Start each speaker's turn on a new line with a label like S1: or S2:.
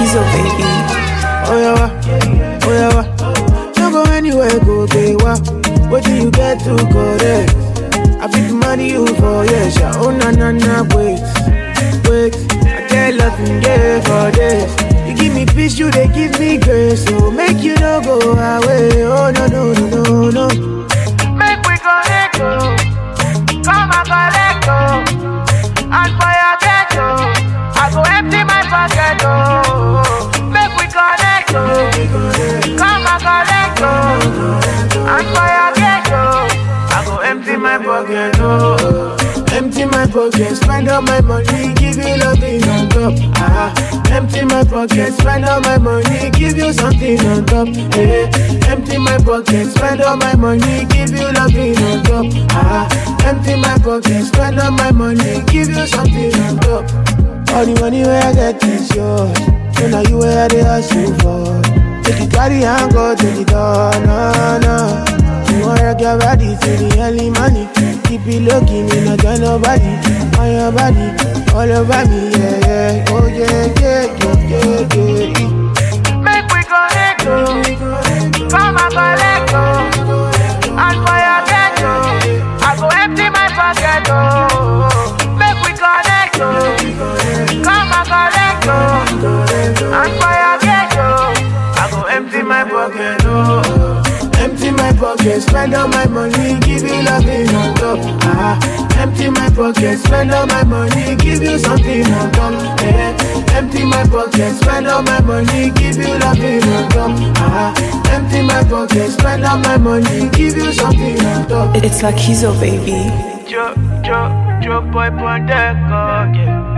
S1: Kizo, baby.
S2: Oh yeah, oh yeah. Don't go anywhere, go pay wa. What do you get to go there? I fit money you for yes, yeah. Oh na na na, wait. I get loving yeah for this. You give me peace, you they give me grace, so make you no go away. Oh no no no no no. Make we connect, oh. Come and collect, oh. And for your ghetto, I go empty my pocket, oh. Make we connect, oh. Come and collect, oh. And for your ghetto, I go empty my pocket, oh. Empty my pocket, spend all my money, give you nothing on top. Empty my pocket, spend all my money, give you something on top. Hey, empty my pocket, spend all my money, give you nothing on top. Empty my pocket, spend all my money, give you something on top. All the money where I get is yours, so now you where they ask you for. Take it carry and go to the door, no, no. You wanna rock your body till the early money. Keep it looking, me not tell nobody. On your body, all over me, yeah, yeah. Oh yeah, yeah, yeah, yeah, yeah. Make we connect, oh. Come and collect, oh. And for your ghetto, I go empty my pocket, oh. Make we connect, oh. Come and collect, oh. And for your ghetto, I go empty my pocket, oh. Empty my pocket, spend all my money, give you nothing on top. Empty my pocket, spend all my money, give you something on top. Empty my pocket, spend all my money, give you nothing on top. Empty my pocket, spend all my money, give you something on top.
S1: It's like Kizo, baby.
S2: Joe boy Pondeco, yeah.